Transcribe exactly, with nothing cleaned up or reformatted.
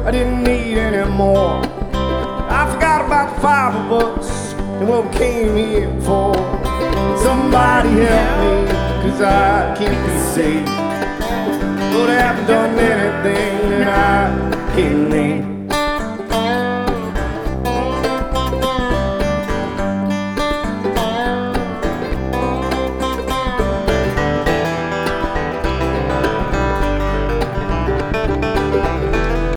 I didn't need any more. I forgot about the five of us and what we came here for. Somebody help me, cause I can't be saved. But I haven't done anything that I can't name.